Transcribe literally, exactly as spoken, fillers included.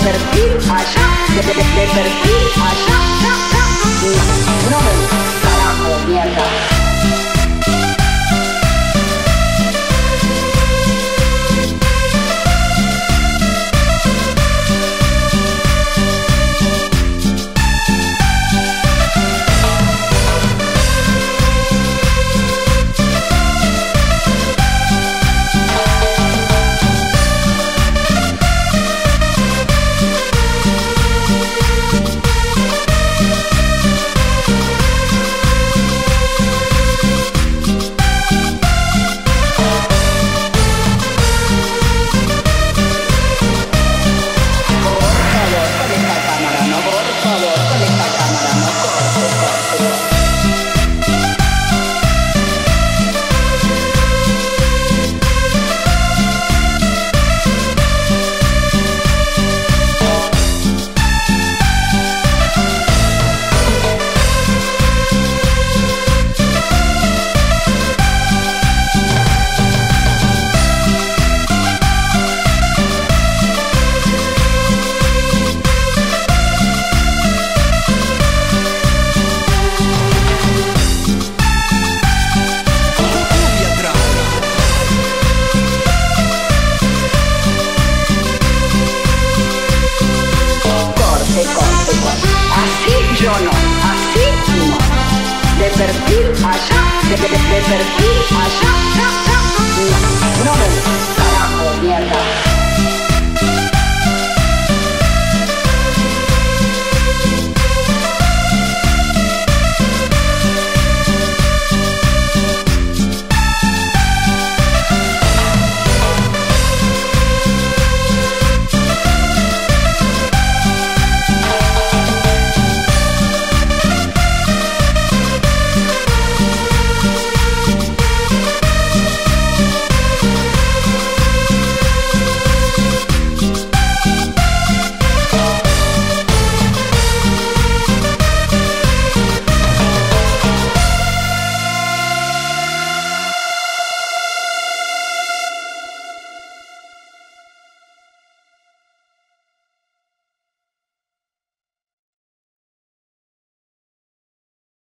perfil allá, de, de, de perfil allá, ya, ya. No, no me gusta, carajo, mierda. Así yo no, así no. De perfil allá, de, de, de perfil allá, ya, ya. No, no me gusta, carajo, mierda.